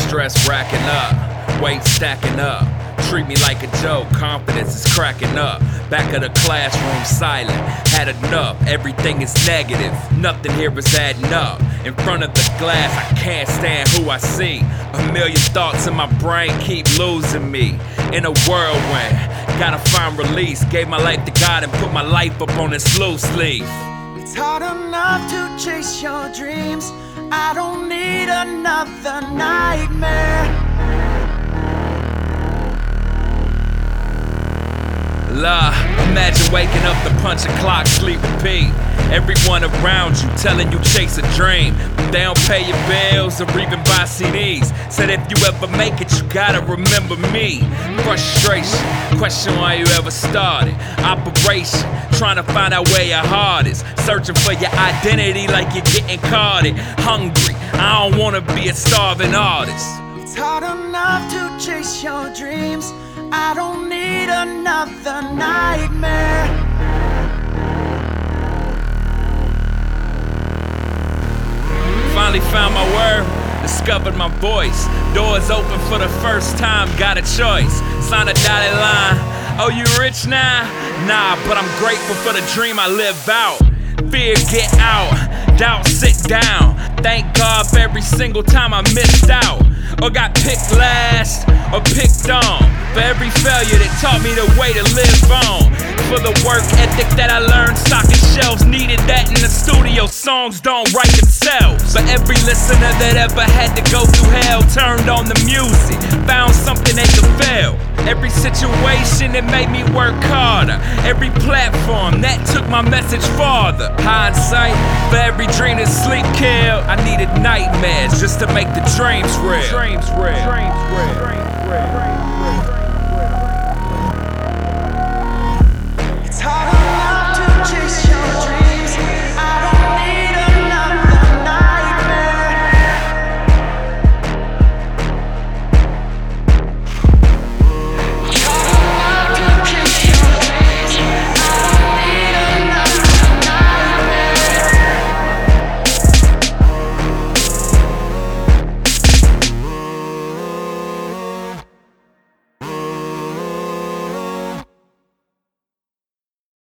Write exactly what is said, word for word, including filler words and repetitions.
stress racking up, weight stacking up. Treat me like a joke, confidence is cracking up. Back of the classroom silent, had enough, everything is negative. Nothing here is adding up. In front of the glass, I can't stand who I see. A million thoughts in my brain keep losing me. In a whirlwind, gotta find release. Gave my life to God and put my life up on this loose leaf. It's hard enough to chase your dreams. I don't need another nightmare. La, imagine waking up to punch a clock, sleep, repeat. Everyone around you telling you chase a dream, but they don't pay your bills or even buy C Ds. Said if you ever make it, you gotta remember me. Frustration, question why you ever started. Operation, trying to find out where your heart is. Searching for your identity like you're getting carded. Hungry, I don't wanna be a starving artist. It's hard enough to chase your dreams. I don't need another nightmare. Finally found my word, discovered my voice. Doors open for the first time, got a choice. Sign a dotted line, oh you rich now? Nah, but I'm grateful for the dream I live out. Fear get out, doubt sit down. Thank God for every single time I missed out, or got picked last, or picked on. For every failure that taught me the way to live on. For the work ethic that I learned, stocking shelves. Needed that in the studio, songs don't write themselves. But every listener that ever had to go through hell turned on the music, found something they could feel. Every situation that made me work harder. Every platform that took my message farther. Hindsight, for every dream that sleep killed, I needed nightmares just to make the dreams real. Dreams real. Dreams real. Dreams real.